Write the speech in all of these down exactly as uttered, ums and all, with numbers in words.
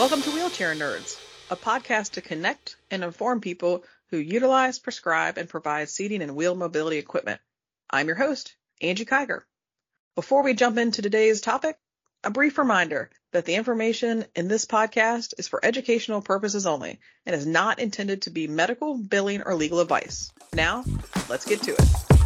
Welcome to Wheelchair Nerds, a podcast to connect and inform people who utilize, prescribe, and provide seating and wheel mobility equipment. I'm your host, Angie Kiger. Before we jump into today's topic, a brief reminder that the information in this podcast is for educational purposes only and is not intended to be medical, billing, or legal advice. Now, let's get to it.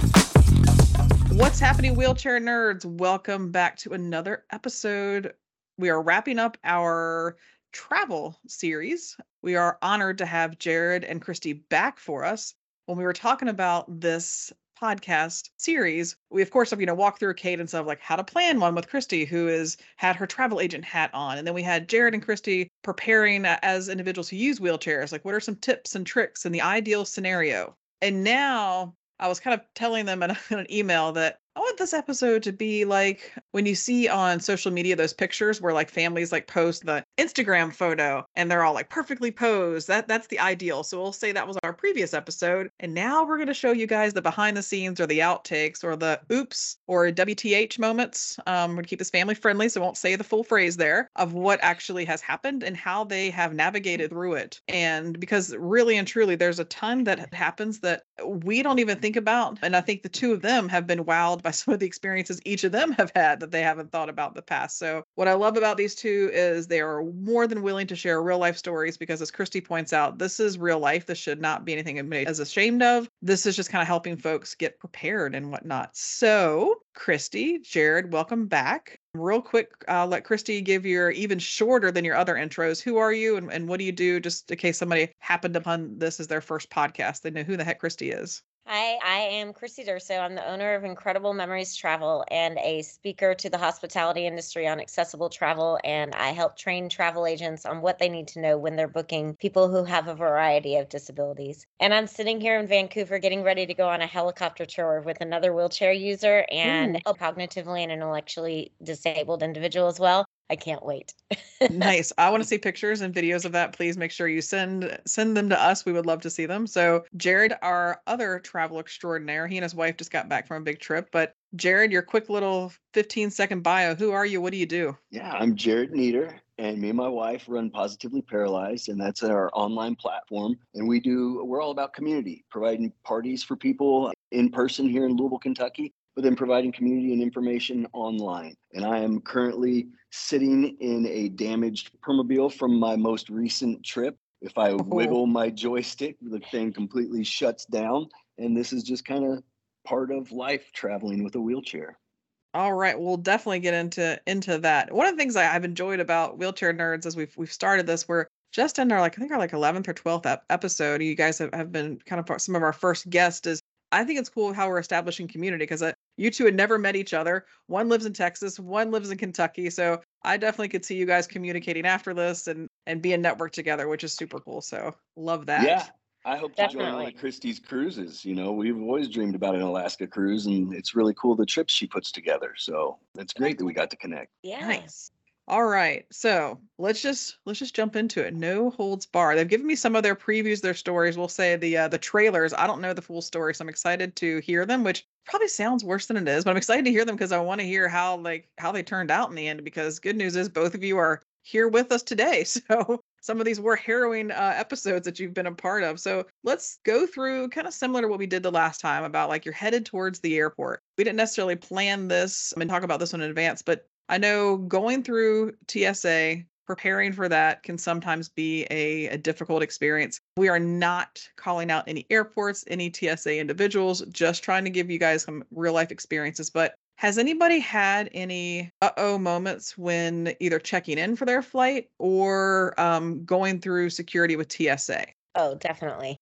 What's happening, Wheelchair Nerds? Welcome back to another episode. We are wrapping up our travel series. We are honored to have Jared and Christy back for us. When we were talking about this podcast series, we of course have, you know, walked through a cadence of like how to plan one with Christy, who is had her travel agent hat on. And then we had Jared and Christy preparing as individuals who use wheelchairs. Like, what are some tips and tricks in the ideal scenario? And now I was kind of telling them in, a, in an email that I want this episode to be like when you see on social media those pictures where like families like post the Instagram photo and they're all like perfectly posed. That that's the ideal. So we'll say that was our previous episode. And now we're going to show you guys the behind the scenes or the outtakes or the oops or W T H moments. Um, we're going to keep this family friendly, so I won't say the full phrase there of what actually has happened and how they have navigated through it. And because really and truly, there's a ton that happens that we don't even think about. And I think the two of them have been wowed by some of the experiences each of them have had that they haven't thought about in the past. So what I love about these two is they are more than willing to share real life stories because, as Christy points out, this is real life. This should not be anything anybody is ashamed of. This is just kind of helping folks get prepared and whatnot. So Christy, Jared, welcome back. Real quick, I'll let Christy give your even shorter than your other intros. Who are you and, and what do you do, just in case somebody happened upon this as their first podcast? They know who the heck Christy is. Hi, I am Christy Durso. I'm the owner of Incredible Memories Travel and a speaker to the hospitality industry on accessible travel. And I help train travel agents on what they need to know when they're booking people who have a variety of disabilities. And I'm sitting here in Vancouver getting ready to go on a helicopter tour with another wheelchair user and Ooh. a cognitively and intellectually disabled individual as well. I can't wait. Nice. I want to see pictures and videos of that. Please make sure you send send them to us. We would love to see them. So Jared, our other travel extraordinaire, he and his wife just got back from a big trip. But Jared, your quick little fifteen second bio. Who are you? What do you do? Yeah, I'm Jared Nieder, and me and my wife run Positively Paralyzed, and that's our online platform. And we do, we're all about community, providing parties for people in person here in Louisville, Kentucky, but then providing community and information online. And I am currently sitting in a damaged Permobil from my most recent trip. If I oh. wiggle my joystick, the thing completely shuts down. And this is just kind of part of life traveling with a wheelchair. All right, we'll definitely get into into that. One of the things I, I've enjoyed about Wheelchair Nerds as we've we've started this, we're just in our like I think our like eleventh or twelfth ep- episode. You guys have, have been kind of some of our first guests. Is I think it's cool how we're establishing community because uh, you two had never met each other. One lives in Texas, one lives in Kentucky. So I definitely could see you guys communicating after this and and being networked together, which is super cool. So love that. Yeah. I hope to Definitely. join one of Christy's cruises. You know, we've always dreamed about an Alaska cruise, and it's really cool the trips she puts together. So it's great that we got to connect. Yeah. Nice. All right. So let's just let's just jump into it. No holds bar. They've given me some of their previews, their stories. We'll say the uh, the trailers. I don't know the full story, so I'm excited to hear them, which probably sounds worse than it is, but I'm excited to hear them because I want to hear how like how they turned out in the end, because good news is both of you are here with us today. So some of these were harrowing uh, episodes that you've been a part of. So let's go through kind of similar to what we did the last time about like you're headed towards the airport. We didn't necessarily plan this and talk about this one in advance, but I know going through T S A, preparing for that can sometimes be a, a difficult experience. We are not calling out any airports, any T S A individuals, just trying to give you guys some real life experiences. But has anybody had any uh-oh moments when either checking in for their flight or um, going through security with T S A? Oh, definitely.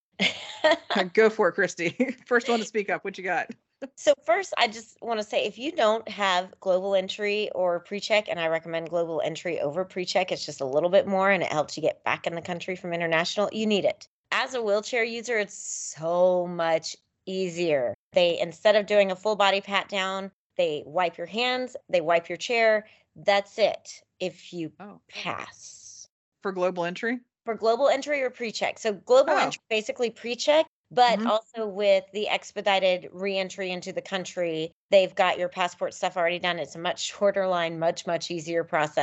Go for it, Christy. First one to speak up. What you got? So first, I just want to say, if you don't have global entry or pre-check, and I recommend global entry over pre-check, it's just a little bit more and it helps you get back in the country from international, you need it. As a wheelchair user, it's so much easier. They, instead of doing a full body pat down, they wipe your hands, they wipe your chair. That's it. If you oh. pass. For global entry? For global entry or pre-check. So global oh. entry, basically pre-check. But Mhm. also with the expedited re-entry into the country, they've got your passport stuff already done. It's a much shorter line, much, much easier process.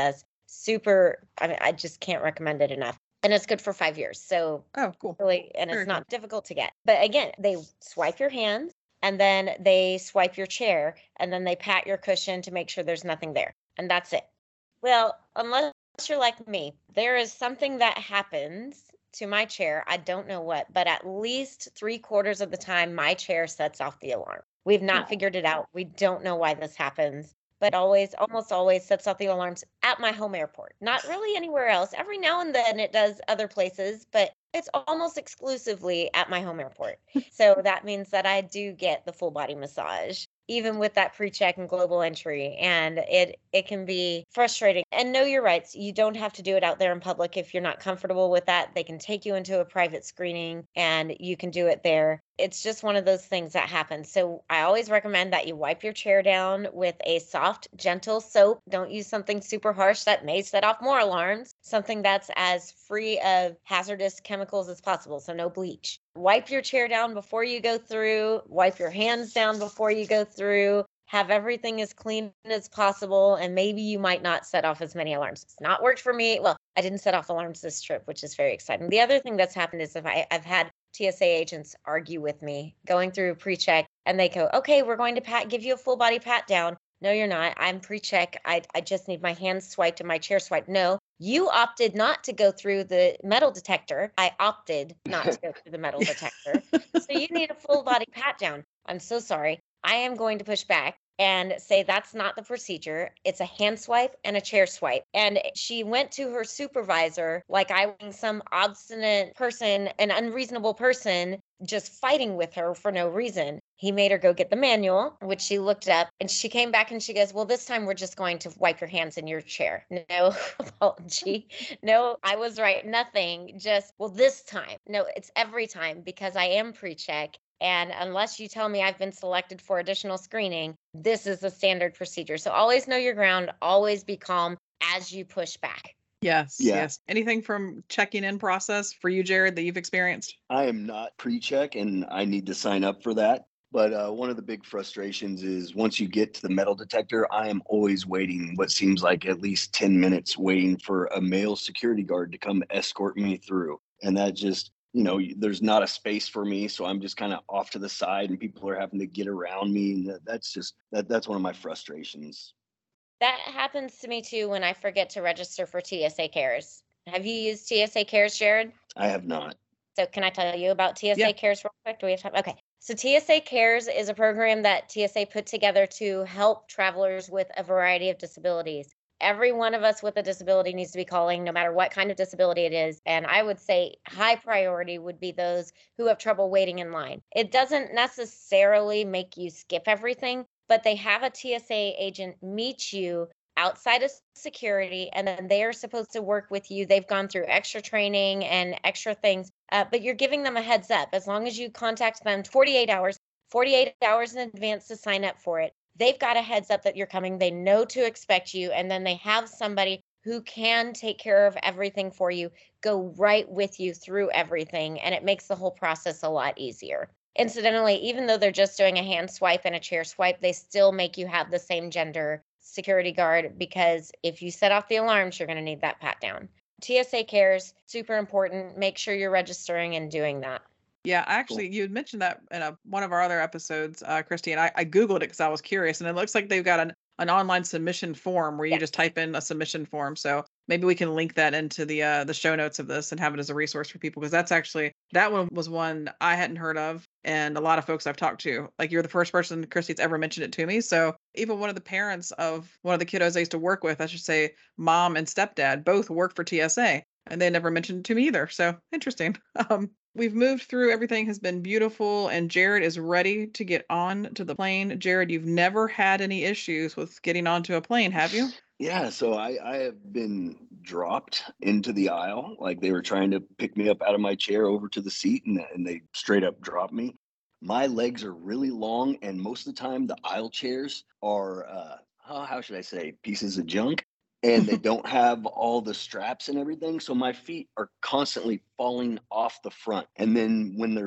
super, I mean, I just can't recommend it enough. And it's good for five years. So Oh, cool. really, and Very it's not cool. difficult to get. But again, they swipe your hands and then they swipe your chair and then they pat your cushion to make sure there's nothing there. And that's it. Well, unless you're like me, there is something that happens to my chair. I don't know what, but at least three quarters of the time, my chair sets off the alarm. We've not Oh. figured it out. We don't know why this happens, but always, almost always sets off the alarms at my home airport. Not really anywhere else. Every now and then it does other places, but it's almost exclusively at my home airport. So that means that I do get the full body massage, even with that pre-check and global entry. And it it can be frustrating. And know your rights. You don't have to do it out there in public if you're not comfortable with that. They can take you into a private screening and you can do it there. It's just one of those things that happens. So I always recommend that you wipe your chair down with a soft, gentle soap. Don't use something super harsh that may set off more alarms. Something that's as free of hazardous chemicals as possible. So no bleach. Wipe your chair down before you go through. Wipe your hands down before you go through. Have everything as clean as possible. And maybe you might not set off as many alarms. It's not worked for me. Well, I didn't set off alarms this trip, which is very exciting. The other thing that's happened is if I, I've had T S A agents argue with me going through pre-check and they go, okay, we're going to pat, give you a full body pat down. No, you're not. I'm pre-check. I, I just need my hands swiped and my chair swiped. No, you opted not to go through the metal detector. I opted not to go through the metal detector. So you need a full body pat down. I'm so sorry. I am going to push back and say that's not the procedure. It's a hand swipe and a chair swipe. And she went to her supervisor like I was some obstinate person, an unreasonable person, just fighting with her for no reason. He made her go get the manual, which she looked up, and she came back and she goes, well, this time we're just going to wipe your hands in your chair. No apology. No, I was right. Nothing. Just, well, this time. No, it's every time because I am pre-check. And unless you tell me I've been selected for additional screening, this is the standard procedure. So always know your ground, always be calm as you push back. Yes, Yeah. yes. Anything from checking in process for you, Jared, that you've experienced? I am not pre-check and I need to sign up for that. But uh, one of the big frustrations is once you get to the metal detector, I am always waiting what seems like at least ten minutes waiting for a male security guard to come escort me through. And that just, you know, there's not a space for me. So I'm just kind of off to the side and people are having to get around me. And that, that's just, that that's one of my frustrations. That happens to me too when I forget to register for T S A Cares. Have you used T S A Cares, Jared? I have not. So can I tell you about T S A Yeah. Cares real quick? Do we have time? Okay. So T S A Cares is a program that T S A put together to help travelers with a variety of disabilities. Every one of us with a disability needs to be calling, no matter what kind of disability it is. And I would say high priority would be those who have trouble waiting in line. It doesn't necessarily make you skip everything, but they have a T S A agent meet you outside of security, and then they are supposed to work with you. They've gone through extra training and extra things, uh, but you're giving them a heads up. As long as you contact them forty-eight hours, forty-eight hours in advance to sign up for it, they've got a heads up that you're coming. They know to expect you, and then they have somebody who can take care of everything for you, go right with you through everything, and it makes the whole process a lot easier. Incidentally, even though they're just doing a hand swipe and a chair swipe, they still make you have the same gender security guard because if you set off the alarms, you're going to need that pat down. T S A Cares, super important. Make sure you're registering and doing that. Yeah, actually, you had mentioned that in a, one of our other episodes, uh, Christy, and I, I Googled it because I was curious, and it looks like they've got an, an online submission form where you Yeah. just type in a submission form. So maybe we can link that into the uh, the show notes of this and have it as a resource for people because that's actually, that one was one I hadn't heard of. And a lot of folks I've talked to, like you're the first person, Christy, that's ever mentioned it to me. So even one of the parents of one of the kiddos I used to work with, I should say mom and stepdad, both work for T S A. And they never mentioned it to me either. So interesting. Um, we've moved through. Everything has been beautiful. And Jared is ready to get on to the plane. Jared, you've never had any issues with getting onto a plane, have you? Yeah, so I, I have been dropped into the aisle. Like they were trying to pick me up out of my chair over to the seat and, and they straight up dropped me. My legs are really long. And most of the time, the aisle chairs are, uh, oh, how should I say, pieces of junk. And they don't have all the straps and everything. So my feet are constantly falling off the front. And then when they're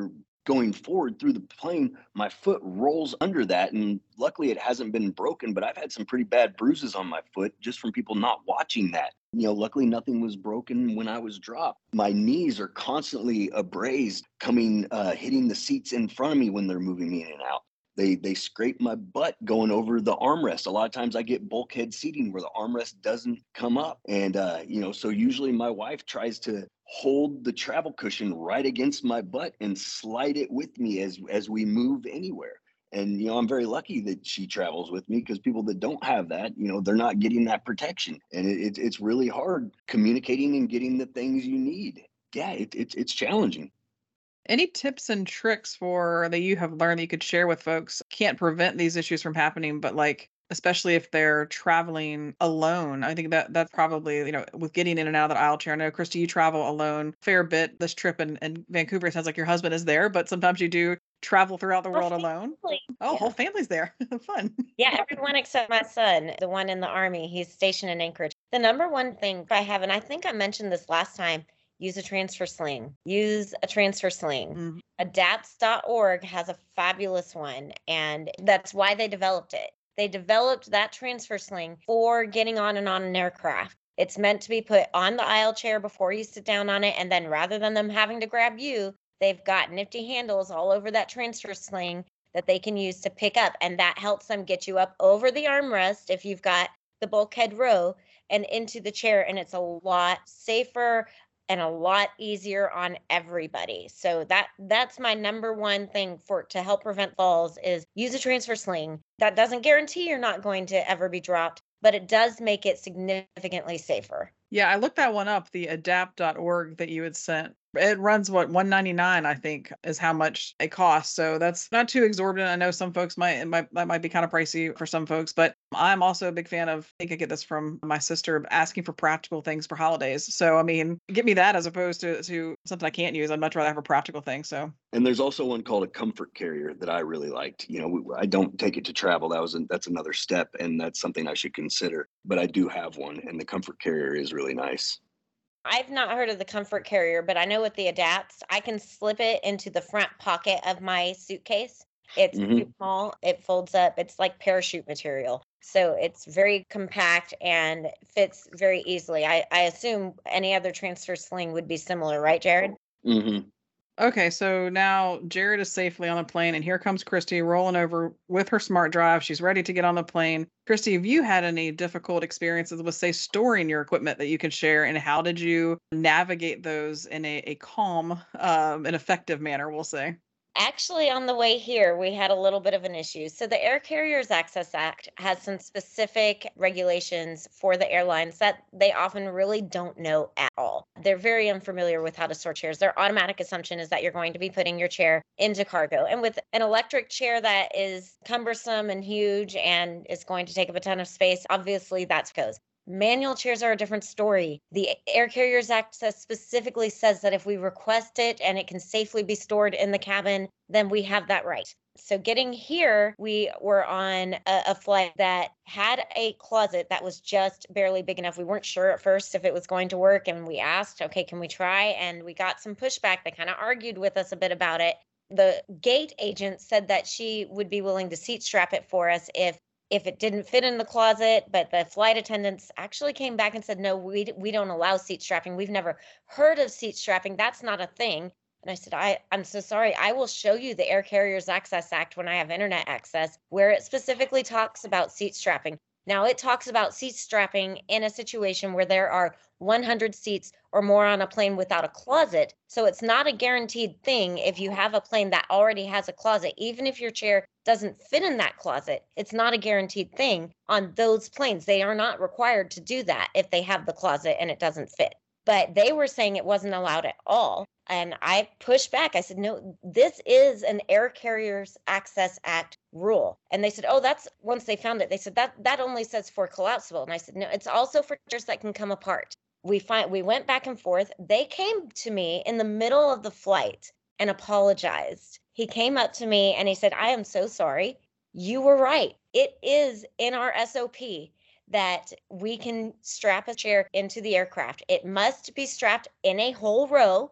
going forward through the plane, my foot rolls under that. And luckily it hasn't been broken, but I've had some pretty bad bruises on my foot just from people not watching that. You know, luckily nothing was broken when I was dropped. My knees are constantly abrased coming, uh, hitting the seats in front of me when they're moving me in and out. They they scrape my butt going over the armrest. A lot of times I get bulkhead seating where the armrest doesn't come up. And, uh, you know, so usually my wife tries to hold the travel cushion right against my butt and slide it with me as as we move anywhere. And, you know, I'm very lucky that she travels with me, because people that don't have that, you know, they're not getting that protection. And it, it, it's really hard communicating and getting the things you need. Yeah, it, it, it's challenging. Any tips and tricks for that you have learned that you could share with folks? Can't prevent these issues from happening, but like, especially if they're traveling alone. I think that that's probably, you know, with getting in and out of the aisle chair. I know, Christy, you travel alone a fair bit. This trip in, in Vancouver, it sounds like your husband is there, but sometimes you do travel throughout the world alone. Oh, yeah. Whole family's there. Fun. Yeah, everyone except my son, the one in the Army. He's stationed in Anchorage. The number one thing I have, and I think I mentioned this last time, use a transfer sling. Use a transfer sling. Mm-hmm. Adapts dot org has a fabulous one, and that's why they developed it. They developed that transfer sling for getting on and on an aircraft. It's meant to be put on the aisle chair before you sit down on it, and then rather than them having to grab you, they've got nifty handles all over that transfer sling that they can use to pick up, and that helps them get you up over the armrest if you've got the bulkhead row and into the chair, and it's a lot safer and a lot easier on everybody. So that that's my number one thing for to help prevent falls is use a transfer sling. That doesn't guarantee you're not going to ever be dropped, but it does make it significantly safer. Yeah, I looked that one up, the adapt dot org that you had sent. It runs what one ninety-nine, I think, is how much it costs. So that's not too exorbitant. I know some folks might, it might that might be kind of pricey for some folks, but I'm also a big fan of, I think I get this from my sister, asking for practical things for holidays. So I mean, get me that as opposed to to something I can't use. I'd much rather have a practical thing. So. And there's also one called a comfort carrier that I really liked. You know, I don't take it to travel. That was a, that's another step, and that's something I should consider. But I do have one, and the comfort carrier is really nice. I've not heard of the comfort carrier, but I know with the adapts, I can slip it into the front pocket of my suitcase. It's mm-hmm. pretty small. It folds up. It's like parachute material. So it's very compact and fits very easily. I, I assume any other transfer sling would be similar, right, Jared? Mm-hmm. Okay, so now Jared is safely on the plane, and here comes Christy rolling over with her smart drive. She's ready to get on the plane. Christy, have you had any difficult experiences with, say, storing your equipment that you can share, and how did you navigate those in a, a calm um, and effective manner, we'll say? Actually, on the way here, we had a little bit of an issue. So the Air Carriers Access Act has some specific regulations for the airlines that they often really don't know at all. They're very unfamiliar with how to store chairs. Their automatic assumption is that you're going to be putting your chair into cargo. And with an electric chair that is cumbersome and huge and is going to take up a ton of space, obviously that's goes. Manual chairs are a different story. The Air Carriers Act specifically says that if we request it and it can safely be stored in the cabin, then we have that right. So getting here, we were on a, a flight that had a closet that was just barely big enough. We weren't sure at first if it was going to work, and we asked, okay, can we try? And we got some pushback. They kind of argued with us a bit about it. The gate agent said that she would be willing to seat strap it for us if if it didn't fit in the closet, but the flight attendants actually came back and said, no, we we don't allow seat strapping. We've never heard of seat strapping. That's not a thing. And I said, I, I'm so sorry. I will show you the Air Carriers Access Act when I have internet access, where it specifically talks about seat strapping. Now, it talks about seat strapping in a situation where there are one hundred seats or more on a plane without a closet. So it's not a guaranteed thing if you have a plane that already has a closet. Even if your chair doesn't fit in that closet, it's not a guaranteed thing on those planes. They are not required to do that if they have the closet and it doesn't fit. But they were saying it wasn't allowed at all. And I pushed back. I said, no, this is an Air Carriers Access Act rule. And they said, oh, that's once they found it. They said that that only says for collapsible. And I said, no, it's also for chairs that can come apart. We find we went back and forth. They came to me in the middle of the flight and apologized. He came up to me and he said, I am so sorry. You were right. It is in our S O P that we can strap a chair into the aircraft. It must be strapped in a whole row.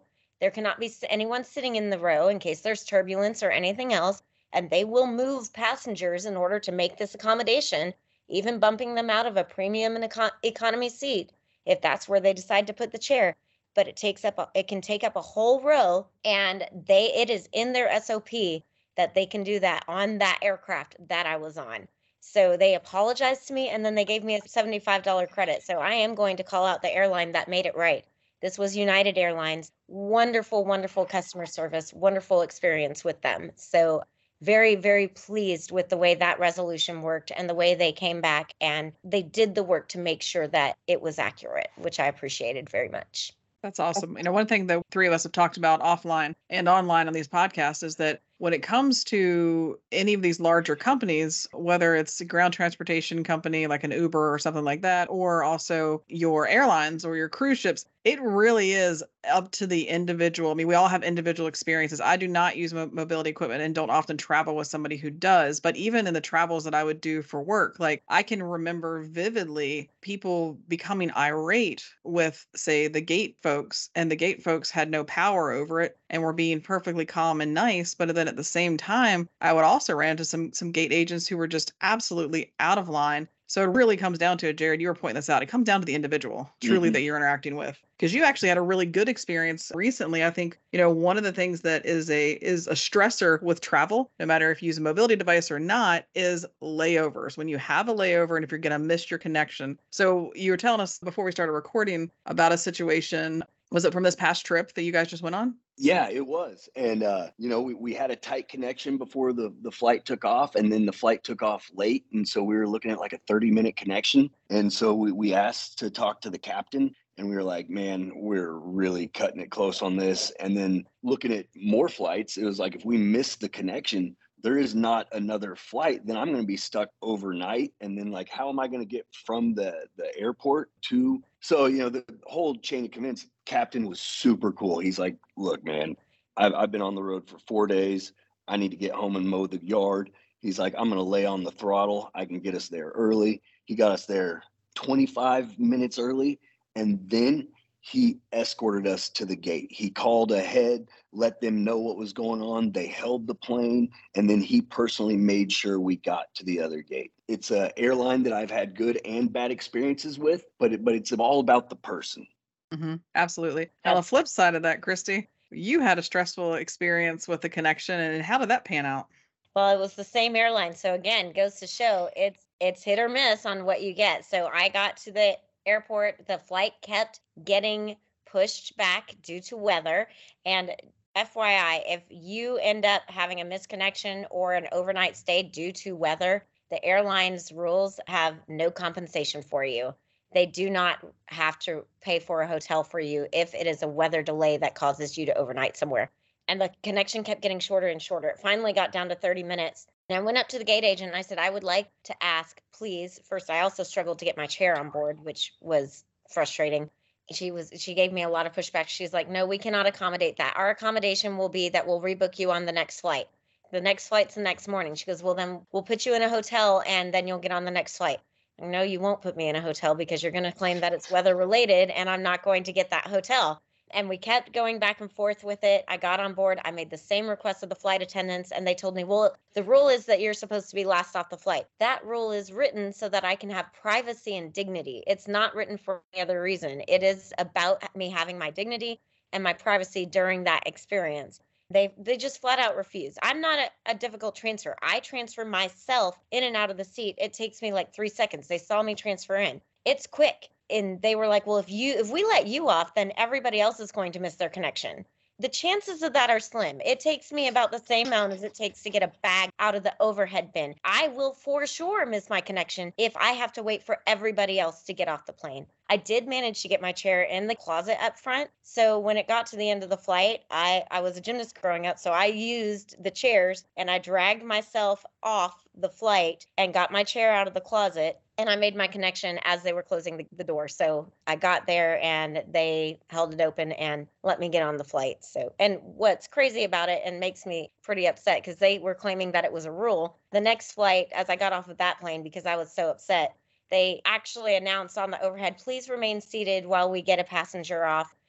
There cannot be anyone sitting in the row in case there's turbulence or anything else. And they will move passengers in order to make this accommodation, even bumping them out of a premium and econ- economy seat if that's where they decide to put the chair. But it takes up a, it can take up a whole row, and they it is in their S O P that they can do that on that aircraft that I was on. So they apologized to me, and then they gave me a seventy-five dollars credit. So I am going to call out the airline that made it right. This was United Airlines. Wonderful, wonderful customer service, wonderful experience with them. So very, very pleased with the way that resolution worked and the way they came back and they did the work to make sure that it was accurate, which I appreciated very much. That's awesome. You know, one thing the three of us have talked about offline and online on these podcasts is that when it comes to any of these larger companies, whether it's a ground transportation company like an Uber or something like that, or also your airlines or your cruise ships, it really is up to the individual. I mean, we all have individual experiences. I do not use mo- mobility equipment and don't often travel with somebody who does. But even in the travels that I would do for work, like I can remember vividly people becoming irate with, say, the gate folks, and the gate folks had no power over it and were being perfectly calm and nice. But then at the same time, I would also ran into some some gate agents who were just absolutely out of line. So it really comes down to it, Jared, you were pointing this out. It comes down to the individual truly Mhm. that you're interacting with. Because you actually had a really good experience recently. I think, you know, one of the things that is a is a stressor with travel, no matter if you use a mobility device or not, is layovers. When you have a layover and if you're going to miss your connection. So you were telling us before we started recording about a situation. Was it from this past trip that you guys just went on? Yeah, it was. And, uh, you know, we, we had a tight connection before the, the flight took off, and then the flight took off late. And so we were looking at like a thirty minute connection. And so we, we asked to talk to the captain, and we were like, man, we're really cutting it close on this. And then looking at more flights, it was like, if we miss the connection, there is not another flight, then I'm going to be stuck overnight. And then like, how am I going to get from the, the airport to, so, you know, the whole chain of command. Captain was super cool. He's like, look, man, I've, I've been on the road for four days. I need to get home and mow the yard. He's like, I'm going to lay on the throttle. I can get us there early. He got us there twenty-five minutes early. And then he escorted us to the gate. He called ahead, let them know what was going on. They held the plane, and then he personally made sure we got to the other gate. It's an airline that I've had good and bad experiences with, but it, but it's all about the person. Mm-hmm. Absolutely. Now, the flip side of that, Christy, you had a stressful experience with the connection, and how did that pan out? Well, it was the same airline. So again, goes to show it's it's hit or miss on what you get. So I got to the airport, the flight kept getting pushed back due to weather. And F Y I, if you end up having a misconnection or an overnight stay due to weather, the airline's rules have no compensation for you. They do not have to pay for a hotel for you if it is a weather delay that causes you to overnight somewhere. And the connection kept getting shorter and shorter. It finally got down to thirty minutes. And I went up to the gate agent and I said, I would like to ask, please. First, I also struggled to get my chair on board, which was frustrating. She was she gave me a lot of pushback. She's like, no, we cannot accommodate that. Our accommodation will be that we'll rebook you on the next flight. The next flight's the next morning. She goes, well, then we'll put you in a hotel and then you'll get on the next flight. No, you won't put me in a hotel because you're going to claim that it's weather related and I'm not going to get that hotel. And we kept going back and forth with it. I got on board. I made the same request of the flight attendants, and they told me, well, the rule is that you're supposed to be last off the flight. That rule is written so that I can have privacy and dignity. It's not written for any other reason. It is about me having my dignity and my privacy during that experience. They they just flat out refuse. I'm not a, a difficult transfer. I transfer myself in and out of the seat. It takes me like three seconds. They saw me transfer in. It's quick. And they were like, well, if you if we let you off, then everybody else is going to miss their connection. The chances of that are slim. It takes me about the same amount as it takes to get a bag out of the overhead bin. I will for sure miss my connection if I have to wait for everybody else to get off the plane. I did manage to get my chair in the closet up front. So when it got to the end of the flight, I, I was a gymnast growing up. So I used the chairs and I dragged myself off the flight and got my chair out of the closet. And I made my connection as they were closing the, the door. So I got there and they held it open and let me get on the flight. So, and what's crazy about it and makes me pretty upset because they were claiming that it was a rule. The next flight, as I got off of that plane, because I was so upset, they actually announced on the overhead, please remain seated while we get a passenger off.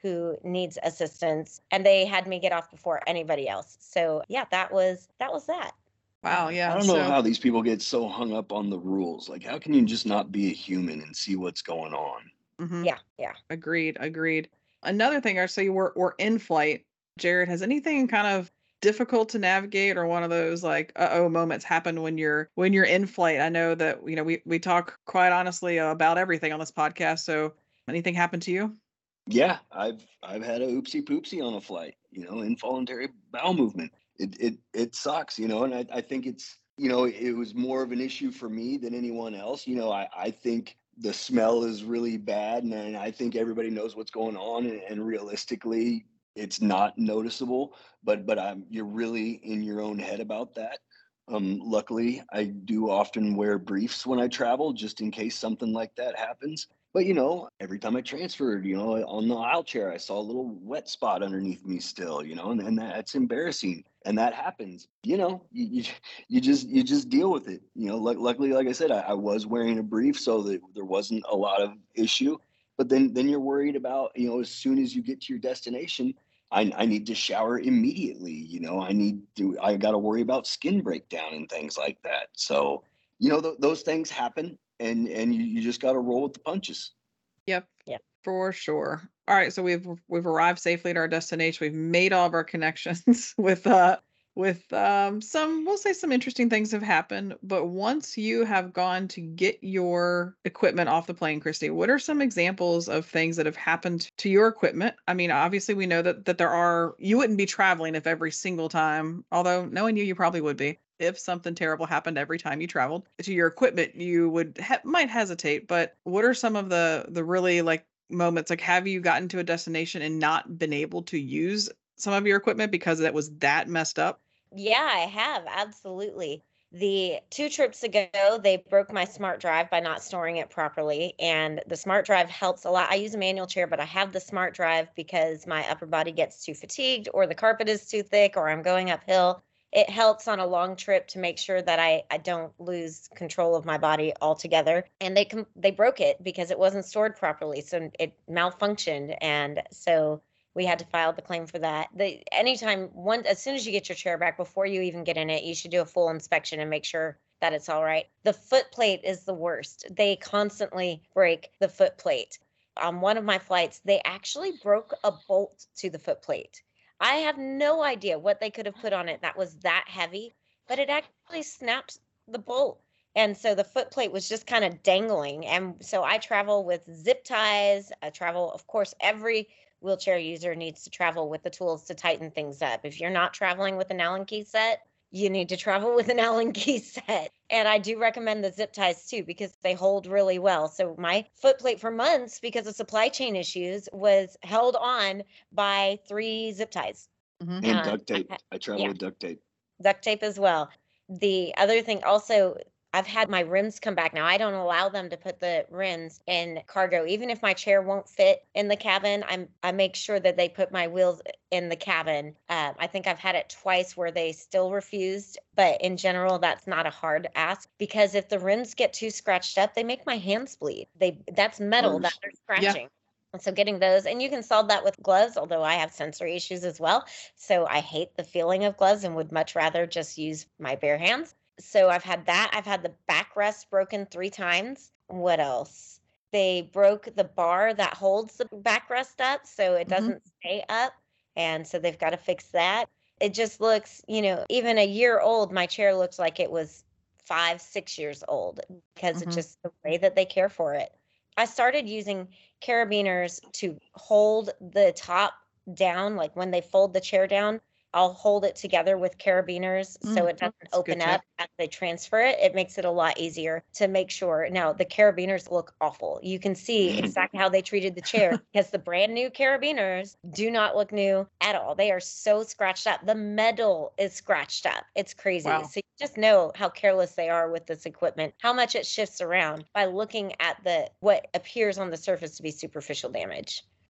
who needs assistance, and they had me get off before anybody else. So yeah, that was that was that. Wow. I Yeah. don't know So, how these people get so hung up on the rules. Like, how can you just not be a human and see what's going on? mhm. Yeah, yeah. Agreed. Agreed. Another thing, I say we're we're in flight. Jared, has anything kind of difficult to navigate or one of those like uh oh moments happen when you're when you're in flight? I know that you know we we talk quite honestly about everything on this podcast. So anything happen to you? Yeah, I've I've had a oopsie poopsie on a flight, you know, involuntary bowel movement. It it it sucks, you know, and I, I think it's, you know, it was more of an issue for me than anyone else. You know, I, I think the smell is really bad, and, and I think everybody knows what's going on, and, and realistically it's not noticeable, but but I'm you're really in your own head about that. Um, luckily, I do often wear briefs when I travel just in case something like that happens. But you know, every time I transferred, you know, on the aisle chair, I saw a little wet spot underneath me still, you know, and, and that's embarrassing. And that happens, you know, you, you, you just you just deal with it. You know, Luck luckily, like I said, I, I was wearing a brief, so that there wasn't a lot of issue. But then then you're worried about, you know, as soon as you get to your destination, I, I need to shower immediately. You know, I need to, I got to worry about skin breakdown and things like that. So, you know, th- those things happen, and, and you, you just got to roll with the punches. Yep. Yeah. For sure. All right, so we've we've arrived safely at our destination. We've made all of our connections with uh with um some we'll say some interesting things have happened, but once you have gone to get your equipment off the plane, Christy, what are some examples of things that have happened to your equipment? I mean, obviously we know that that there are you wouldn't be traveling if every single time, although knowing you you probably would be. If something terrible happened every time you traveled to your equipment, you would ha- might hesitate, but what are some of the the really like moments, like have you gotten to a destination and not been able to use some of your equipment because it was that messed up? Yeah, I have. Absolutely. The two trips ago, they broke my smart drive by not storing it properly. And the smart drive helps a lot. I use a manual chair, but I have the smart drive because my upper body gets too fatigued, or the carpet is too thick, or I'm going uphill. It helps on a long trip to make sure that I, I don't lose control of my body altogether. And they com- they broke it because it wasn't stored properly. So it malfunctioned. And so we had to file the claim for that. The anytime one as soon as you get your chair back, before you even get in it, you should do a full inspection and make sure that it's all right. The foot plate is the worst. They constantly break the foot plate. On one of my flights, they actually broke a bolt to the foot plate. I have no idea what they could have put on it that was that heavy, but it actually snapped the bolt. And so the foot plate was just kind of dangling. And so I travel with zip ties. I travel, of course, every wheelchair user needs to travel with the tools to tighten things up. If you're not traveling with an Allen key set, you need to travel with an Allen key set. And I do recommend the zip ties too, because they hold really well. So my foot plate for months, because of supply chain issues, was held on by three zip ties. Mm-hmm. And Um, duct I tape. ha- I travel yeah, with duct tape. duct tape as well. The other thing also, I've had my rims come back. Now, I don't allow them to put the rims in cargo. Even if my chair won't fit in the cabin, I'm I make sure that they put my wheels in the cabin. Um, I think I've had it twice where they still refused, but in general, that's not a hard ask, because if the rims get too scratched up, they make my hands bleed. They That's metal that Ours. they're Yeah. scratching. And so getting those, and you can solve that with gloves, although I have sensory issues as well. So I hate the feeling of gloves and would much rather just use my bare hands. So I've had that. I've had the backrest broken three times. What else? They broke the bar that holds the backrest up so it Mm-hmm. doesn't stay up. And so they've got to fix that. It just looks, you know, even a year old, my chair looks like it was five, six years old, because it's Mm-hmm. just the way that they care for it. I started using carabiners to hold the top down, like when they fold the chair down, I'll hold it together with carabiners so Mm, it doesn't that's a good open tip. up as they transfer it. It makes it a lot easier to make sure. Now, the carabiners look awful. You can see exactly how they treated the chair, because the brand new carabiners do not look new at all. They are so scratched up. The metal is scratched up. It's crazy. Wow. So you just know how careless they are with this equipment, how much it shifts around by looking at the what appears on the surface to be superficial damage.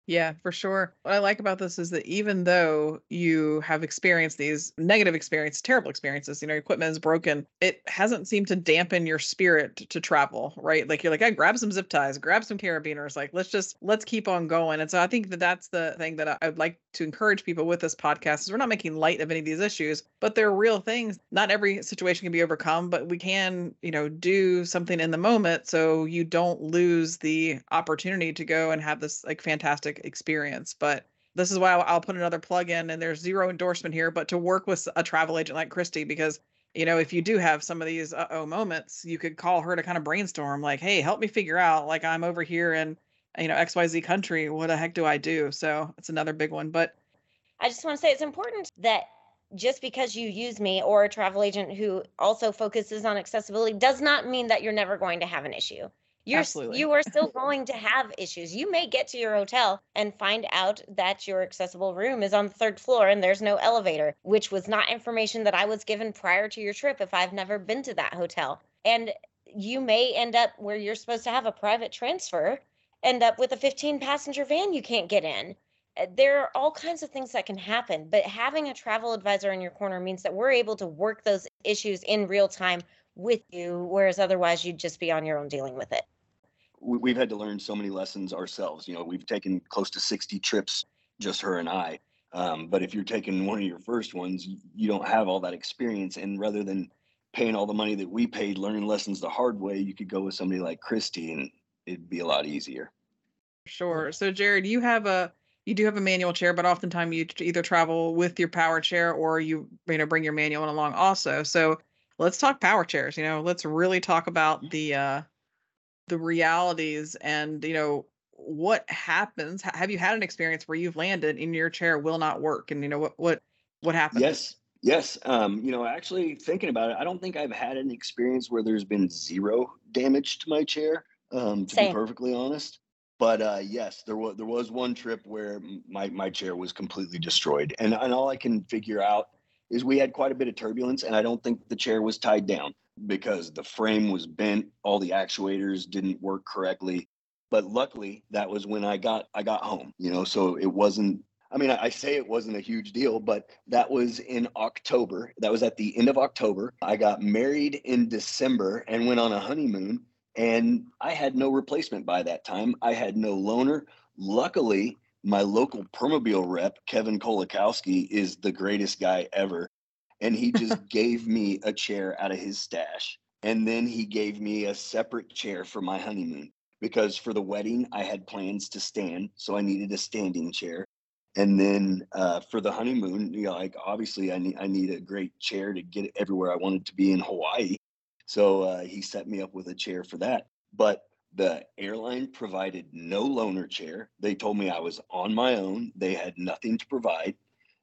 Yeah, for sure. What I like about this is that even though you have experienced these negative experiences, terrible experiences, you know, your equipment is broken, it hasn't seemed to dampen your spirit to travel, right? Like you're like, I grab some zip ties, grab some carabiners, like let's just let's keep on going. And so I think that that's the thing that I- I'd like to encourage people with this podcast is we're not making light of any of these issues, but they're real things. Not every situation can be overcome, but we can, you know, do something in the moment so you don't lose the opportunity to go and have this like fantastic experience. But this is why I'll, I'll put another plug in, and there's zero endorsement here, but to work with a travel agent like Christy, because you know, if you do have some of these uh-oh moments, you could call her to kind of brainstorm like, hey, help me figure out, like I'm over here in, you know, X Y Z country. What the heck do I do? So it's another big one. But I just want to say it's important that just because you use me or a travel agent who also focuses on accessibility does not mean that you're never going to have an issue. You're s- absolutely. you are still going to have issues. You may get to your hotel and find out that your accessible room is on the third floor and there's no elevator, which was not information that I was given prior to your trip if I've never been to that hotel. And you may end up where you're supposed to have a private transfer, end up with a fifteen passenger van you can't get in. Uh, there are all kinds of things that can happen, but having a travel advisor in your corner means that we're able to work those issues in real time with you, whereas otherwise you'd just be on your own dealing with it. We- We've had to learn so many lessons ourselves. You know, we've taken close to sixty trips, just her and I. Um, but if you're taking one of your first ones, y- you don't have all that experience. And rather than paying all the money that we paid, learning lessons the hard way, you could go with somebody like Christy and it'd be a lot easier. Sure. So Jared, you have a you do have a manual chair, but oftentimes you t- either travel with your power chair or you you know bring your manual one along also. So let's talk power chairs. You know, let's really talk about the uh the realities and you know what happens. Ha- Have you had an experience where you've landed and your chair will not work? And you know what what what happens? Yes, yes. Um, you know, actually thinking about it, I don't think I've had an experience where there's been zero damage to my chair, um, to be Same. perfectly honest. But uh, yes, there was there was one trip where m- my my chair was completely destroyed, and and all I can figure out is we had quite a bit of turbulence, and I don't think the chair was tied down because the frame was bent, all the actuators didn't work correctly. But luckily, that was when I got I got home, you know, so it wasn't. I mean, I, I say it wasn't a huge deal, but that was in October. That was at the end of October. I got married in December and went on a honeymoon, and I had no replacement by that time. I had no loaner. Luckily, my local Permobil rep, Kevin Kolakowski, is the greatest guy ever. And he just gave me a chair out of his stash. And then he gave me a separate chair for my honeymoon because for the wedding, I had plans to stand. So I needed a standing chair. And then uh, for the honeymoon, you know, like obviously I need I need a great chair to get everywhere I wanted to be in Hawaii. So uh, he set me up with a chair for that. But the airline provided no loaner chair. They told me I was on my own. They had nothing to provide.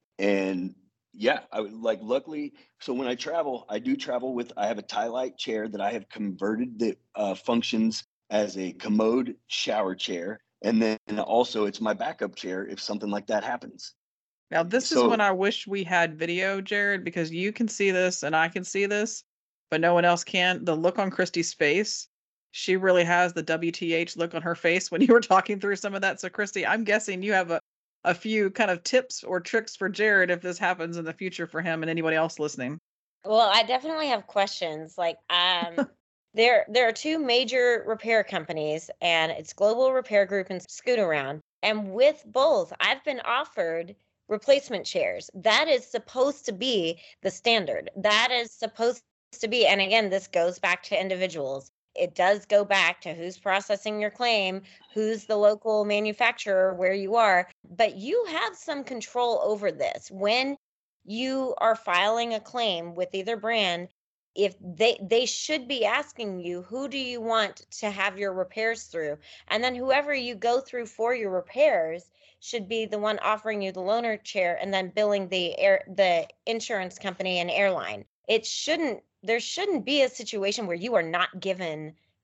And yeah, I would like luckily. So when I travel, I do travel with. I have a tie light chair that I have converted that uh, functions as a commode shower chair, and then also it's my backup chair if something like that happens. Now this is when So I wish we had video, Jared, because you can see this and I can see this, but no one else can. The look on Christy's face, she really has the W T H look on her face when you were talking through some of that. So Christy, I'm guessing you have a, a few kind of tips or tricks for Jared if this happens in the future for him and anybody else listening. Well, I definitely have questions. Like, um, there there are two major repair companies, and it's Global Repair Group and Scootaround. And with both, I've been offered replacement chairs. That is supposed to be the standard. That is supposed to be, and again, this goes back to individuals. It does go back to who's processing your claim, who's the local manufacturer where you are, but you have some control over this. When you are filing a claim with either brand, if they they should be asking you, who do you want to have your repairs through, and then whoever you go through for your repairs should be the one offering you the loaner chair and then billing the air the insurance company and airline. It shouldn't There shouldn't be a situation where you are not given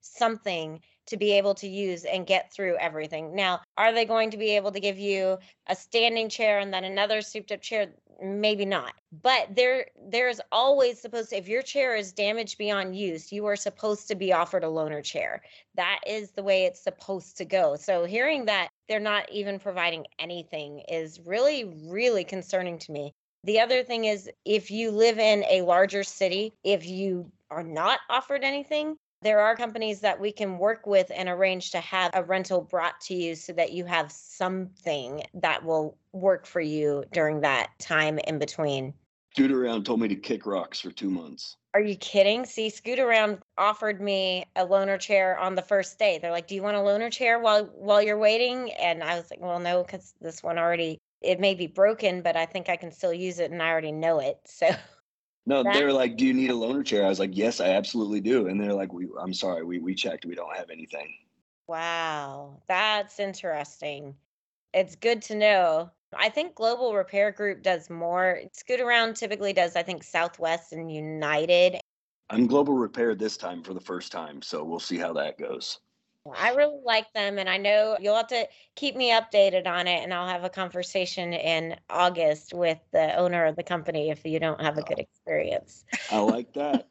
something to be able to use and get through everything. Now, are they going to be able to give you a standing chair and then another souped up chair? Maybe not. But there there's always supposed to, if your chair is damaged beyond use, you are supposed to be offered a loaner chair. That is the way it's supposed to go. So hearing that they're not even providing anything is really, really concerning to me. The other thing is, if you live in a larger city, if you are not offered anything, there are companies that we can work with and arrange to have a rental brought to you so that you have something that will work for you during that time in between. Scoot Around told me to kick rocks for two months. Are you kidding? See, Scoot Around offered me a loaner chair on the first day. They're like, do you want a loaner chair while while you're waiting? And I was like, well, no, because this one already, it may be broken, but I think I can still use it and I already know it. So No, that, they were like, do you need a loaner chair? I was like, yes, I absolutely do. And they're like, we, I'm sorry, we, we checked. We don't have anything. wow, that's interesting. It's good to know. I think Global Repair Group does more. Scoot Around typically does, I think, Southwest and United. I'm Global Repair this time for the first time, so we'll see how that goes. I really like them, and I know you'll have to keep me updated on it, and I'll have a conversation in August with the owner of the company if you don't have a good experience. I like that.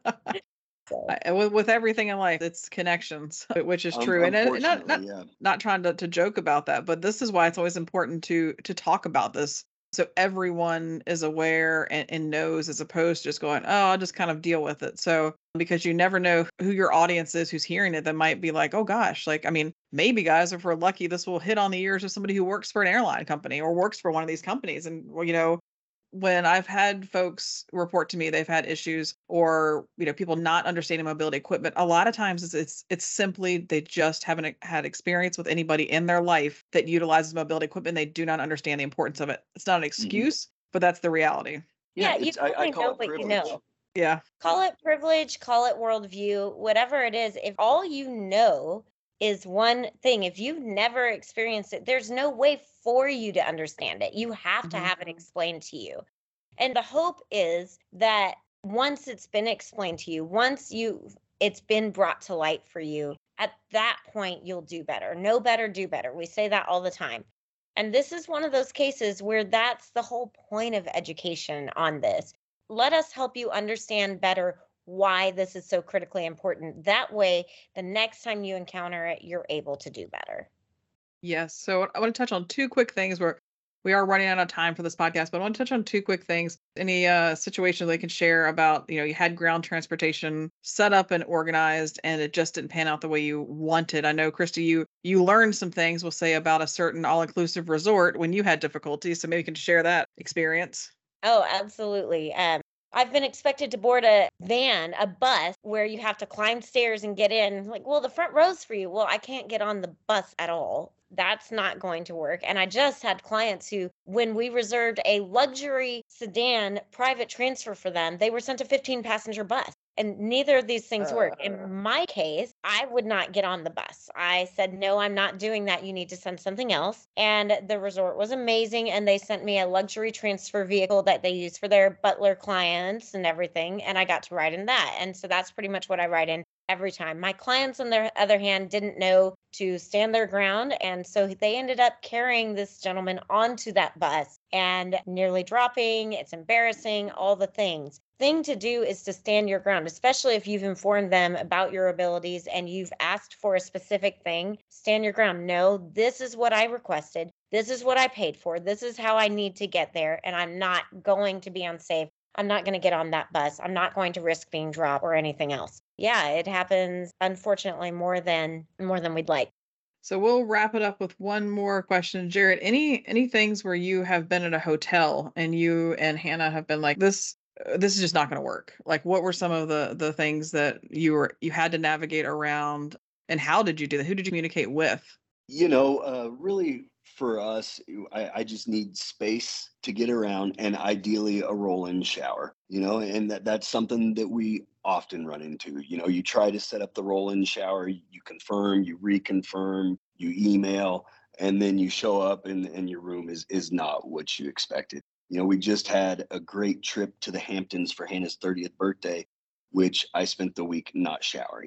So, I, with, with everything in life, it's connections, which is Um, true. And, and not, not, unfortunately, yeah. not trying to, to joke about that, but this is why it's always important to to talk about this. So everyone is aware and, and knows, as opposed to just going, oh, I'll just kind of deal with it. So because you never know who your audience is who's hearing it, that might be like, oh gosh, like, I mean, maybe guys, if we're lucky, this will hit on the ears of somebody who works for an airline company or works for one of these companies. And, well, you know, when I've had folks report to me they've had issues, or, you know, people not understanding mobility equipment, a lot of times it's it's, it's simply they just haven't had experience with anybody in their life that utilizes mobility equipment. They do not understand the importance of it. It's not an excuse, mm-hmm. but that's the reality. yeah, Yeah, you it's, I, I totally call know it what you privilege. know. Yeah. Call it privilege, call it worldview, whatever it is. If all you know is one thing, if you've never experienced it, there's no way for you to understand it. You have Mhm. to have it explained to you. And the hope is that once it's been explained to you, once you it's been brought to light for you, at that point you'll do better. Know better, do better. We say that all the time. And this is one of those cases where that's the whole point of education on this. Let us help you understand better why this is so critically important. That way, the next time you encounter it, you're able to do better. Yes. So I want to touch on two quick things where we are running out of time for this podcast, but I want to touch on two quick things. Any uh, situations they can share about, you know, you had ground transportation set up and organized and it just didn't pan out the way you wanted. I know, Christy, you you learned some things, we'll say, about a certain all-inclusive resort when you had difficulties. So maybe you can share that experience. Oh, absolutely. Um, I've been expected to board a van, a bus, where you have to climb stairs and get in. Like, well, the front row's for you. Well, I can't get on the bus at all. That's not going to work. And I just had clients who, when we reserved a luxury sedan private transfer for them, they were sent a fifteen passenger bus. And neither of these things work. In my case, I would not get on the bus. I said, no, I'm not doing that. You need to send something else. And the resort was amazing. And they sent me a luxury transfer vehicle that they use for their butler clients and everything. And I got to ride in that. And so that's pretty much what I ride in every time. My clients, on the other hand, didn't know to stand their ground. And so they ended up carrying this gentleman onto that bus and nearly dropping. It's embarrassing, all the things. Thing to do is to stand your ground, especially if you've informed them about your abilities and you've asked for a specific thing. Stand your ground. No, this is what I requested. This is what I paid for. This is how I need to get there. And I'm not going to be unsafe. I'm not going to get on that bus. I'm not going to risk being dropped or anything else. Yeah, it happens, unfortunately, more than more than we'd like. So we'll wrap it up with one more question. Jared, any any things where you have been at a hotel and you and Hannah have been like, this uh, this is just not going to work? Like, what were some of the the things that you were you had to navigate around, and how did you do that? Who did you communicate with? You know, uh, really for us, I, I just need space to get around and ideally a roll-in shower, you know, and that, that's something that we often run into. You know, you try to set up the roll-in shower, you confirm, you reconfirm, you email, and then you show up and, and your room is, is not what you expected. You know, we just had a great trip to the Hamptons for Hannah's thirtieth birthday, which I spent the week not showering.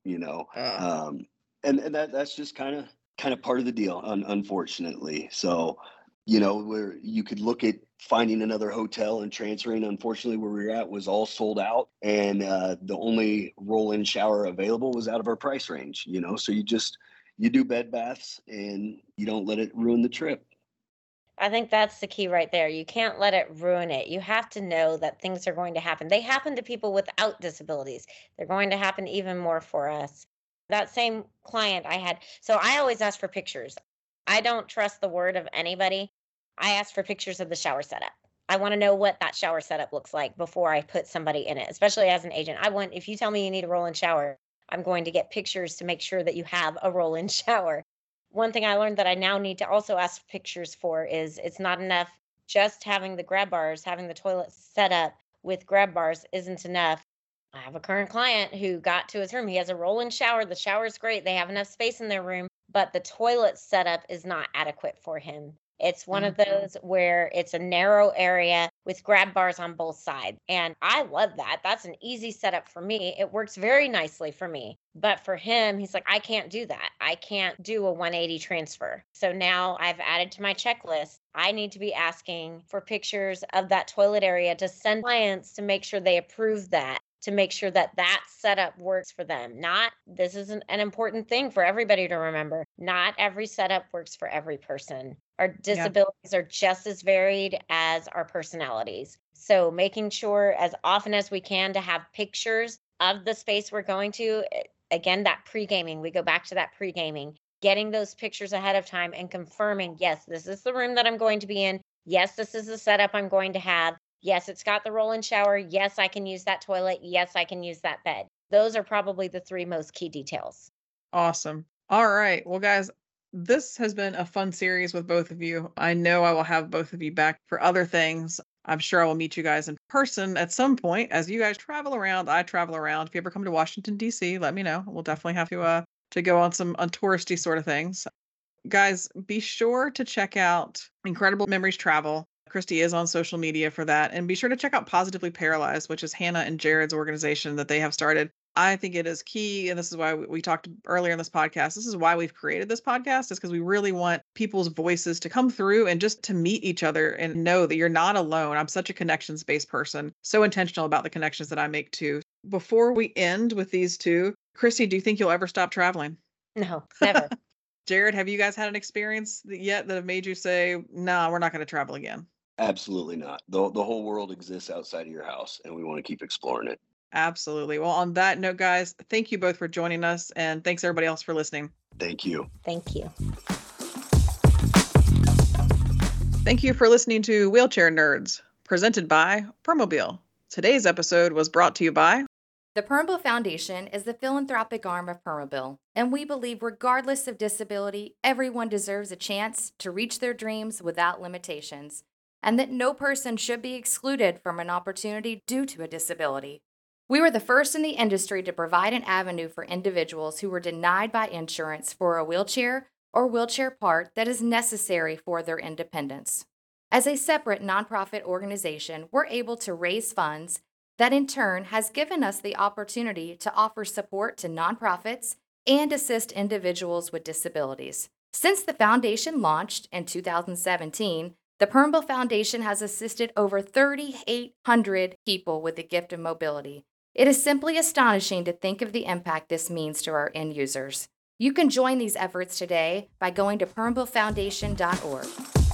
you know. Uh, Um, and, and that that's just kind of kind of part of the deal, un- unfortunately. So, you know, where you could look at finding another hotel and transferring. Unfortunately, where we were at was all sold out, and uh, the only roll-in shower available was out of our price range. You know, so you just you do bed baths and you don't let it ruin the trip. I think that's the key right there. You can't let it ruin it. You have to know that things are going to happen. They happen to people without disabilities. They're going to happen even more for us. That same client I had, so I always ask for pictures. I don't trust the word of anybody. I ask for pictures of the shower setup. I want to know what that shower setup looks like before I put somebody in it, especially as an agent. I want, if you tell me you need a roll-in shower, I'm going to get pictures to make sure that you have a roll-in shower. One thing I learned that I now need to also ask pictures for is it's not enough just having the grab bars, having the toilet set up with grab bars isn't enough. I have a current client who got to his room. He has a roll-in shower. The shower's great. They have enough space in their room, but the toilet setup is not adequate for him. It's one of those where it's a narrow area with grab bars on both sides. And I love that. That's an easy setup for me. It works very nicely for me. But for him, he's like, I can't do that. I can't do a one eighty transfer. So now I've added to my checklist, I need to be asking for pictures of that toilet area to send clients to make sure they approve that, to make sure that that setup works for them. Not, this is an, an important thing for everybody to remember. Not every setup works for every person. Our disabilities yeah. are just as varied as our personalities. So making sure as often as we can to have pictures of the space we're going to, again, that pre-gaming, we go back to that pre-gaming, getting those pictures ahead of time and confirming, yes, this is the room that I'm going to be in. Yes, this is the setup I'm going to have. Yes, it's got the roll-in shower. Yes, I can use that toilet. Yes, I can use that bed. Those are probably the three most key details. Awesome. All right. Well, guys, this has been a fun series with both of you. I know I will have both of you back for other things. I'm sure I will meet you guys in person at some point as you guys travel around. I travel around. If you ever come to Washington, D C, let me know. We'll definitely have to uh to go on some on touristy sort of things. Guys, be sure to check out Incredible Memories Travel. Christy is on social media for that. And be sure to check out Positively Paralyzed, which is Hannah and Jared's organization that they have started. I think it is key, and this is why we talked earlier in this podcast. This is why we've created this podcast, is because we really want people's voices to come through and just to meet each other and know that you're not alone. I'm such a connections-based person, so intentional about the connections that I make too. Before we end with these two, Christy, do you think you'll ever stop traveling? No, never. Jared, have you guys had an experience yet that have made you say, no, nah, we're not going to travel again? Absolutely not. The, the whole world exists outside of your house, and we want to keep exploring it. Absolutely. Well, on that note, guys, thank you both for joining us, and thanks everybody else for listening. Thank you. Thank you. Thank you for listening to Wheelchair Nerds, presented by Permobil. Today's episode was brought to you by the Permobil Foundation is the philanthropic arm of Permobil, and we believe regardless of disability, everyone deserves a chance to reach their dreams without limitations, and that no person should be excluded from an opportunity due to a disability. We were the first in the industry to provide an avenue for individuals who were denied by insurance for a wheelchair or wheelchair part that is necessary for their independence. As a separate nonprofit organization, we're able to raise funds that in turn has given us the opportunity to offer support to nonprofits and assist individuals with disabilities. Since the foundation launched in two thousand seventeen, the Permobil Foundation has assisted over three thousand eight hundred people with the gift of mobility. It is simply astonishing to think of the impact this means to our end users. You can join these efforts today by going to permobil foundation dot org.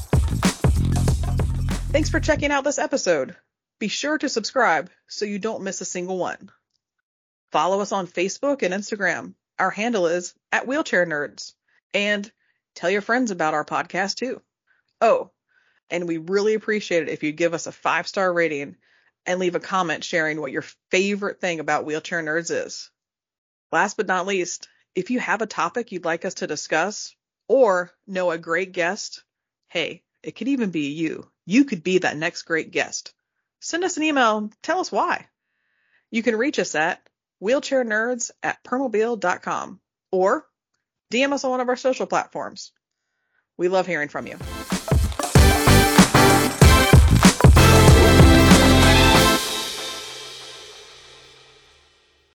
Thanks for checking out this episode. Be sure to subscribe so you don't miss a single one. Follow us on Facebook and Instagram. Our handle is at Wheelchair Nerds. And tell your friends about our podcast too. Oh, and we really appreciate it if you give us a five-star rating and leave a comment sharing what your favorite thing about Wheelchair Nerds is. Last but not least, if you have a topic you'd like us to discuss or know a great guest, hey, it could even be you. You could be that next great guest. Send us an email and tell us why. You can reach us at wheelchairnerds at permobil dot com or D M us on one of our social platforms. We love hearing from you.